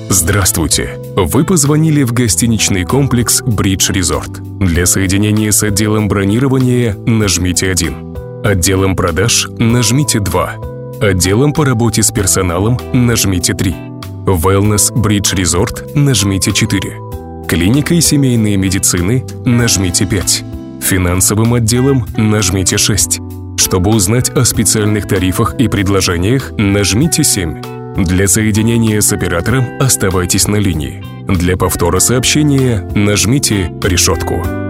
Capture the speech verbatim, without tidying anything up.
Здравствуйте! Вы позвонили в гостиничный комплекс «Бридж Резорт». Для соединения с отделом бронирования нажмите один. Отделом продаж нажмите два. Отделом по работе с персоналом нажмите три. Wellness Бридж Резорт нажмите четыре. Клиникой семейной медицины нажмите пять. Финансовым отделом нажмите шесть. Чтобы узнать о специальных тарифах и предложениях, нажмите семь. Для соединения с оператором оставайтесь на линии. Для повтора сообщения нажмите решетку.